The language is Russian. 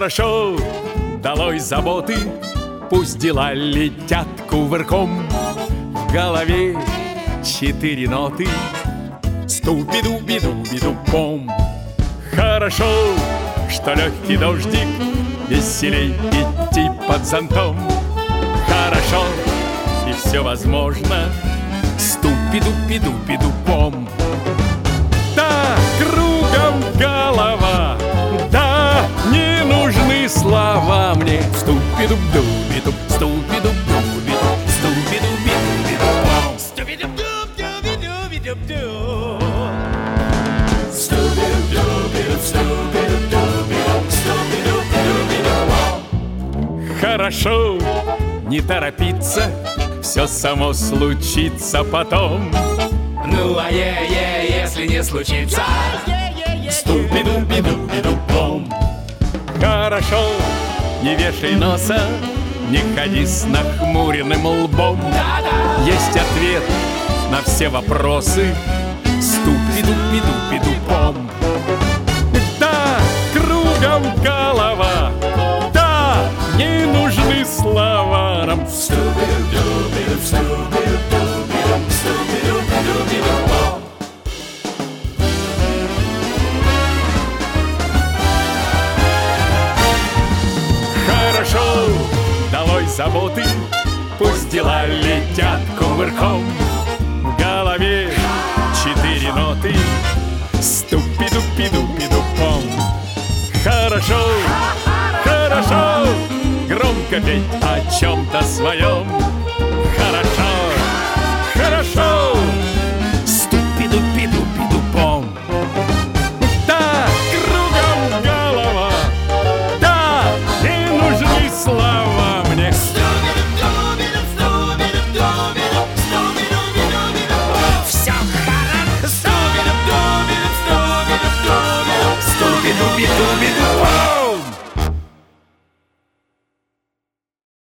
Хорошо, долой заботы, пусть дела летят кувырком. В голове 4 ноты: ступи-дуби-дуби-дупом. Хорошо, что легкий дождик, веселей идти под зонтом. Хорошо, и все возможно, ступи-дупи-дупи-дупом. Да, кругом голова, да, не нужны слова мне. Ступи-дуп-дуби-дуп, ступи-дуп-дуби-дуп, ступи-дуби-дуби-дупом. Ступи-дуп-дуби-дуби-дуп-дуп. Хорошо, не торопиться, все само случится потом. Ну а если не случится, ступи-дуби-дуби-дупом. Хорошо, не вешай носа, не ходи с нахмуренным лбом. Есть ответ на все вопросы: ступи-дуби-дуби-дупом. Да, кругом голова, да, не нужны слова нам. ступи-дуби-дуп, ступи-дуби-дуп, ступи-дуби-дуби-дупом. Хорошо, долой заботы, пусть дела летят кувырком. В голове 4 ноты: ступи-дупи-дупи-дупом. Хорошо, хорошо, громко петь о чем-то своем.